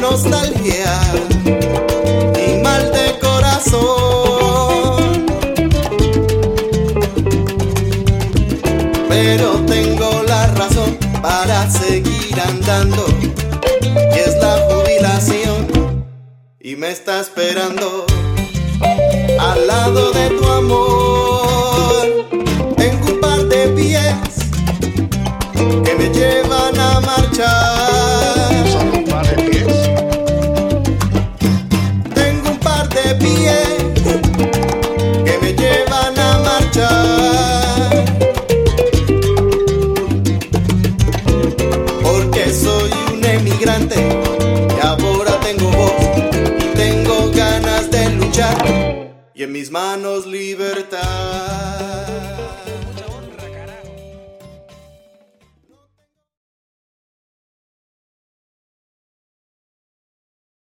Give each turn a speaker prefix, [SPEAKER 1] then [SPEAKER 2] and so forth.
[SPEAKER 1] nostalgia y mal de corazón, pero tengo la razón para seguir andando, y es la jubilación, y me está esperando al lado de tu amor. Tengo un par de pies que me llevan a marchar.
[SPEAKER 2] Solo un par de pies.
[SPEAKER 1] Tengo un par de pies que me llevan a marchar, porque soy un emigrante y ahora tengo voz y tengo ganas de luchar, y en mis manos libertad.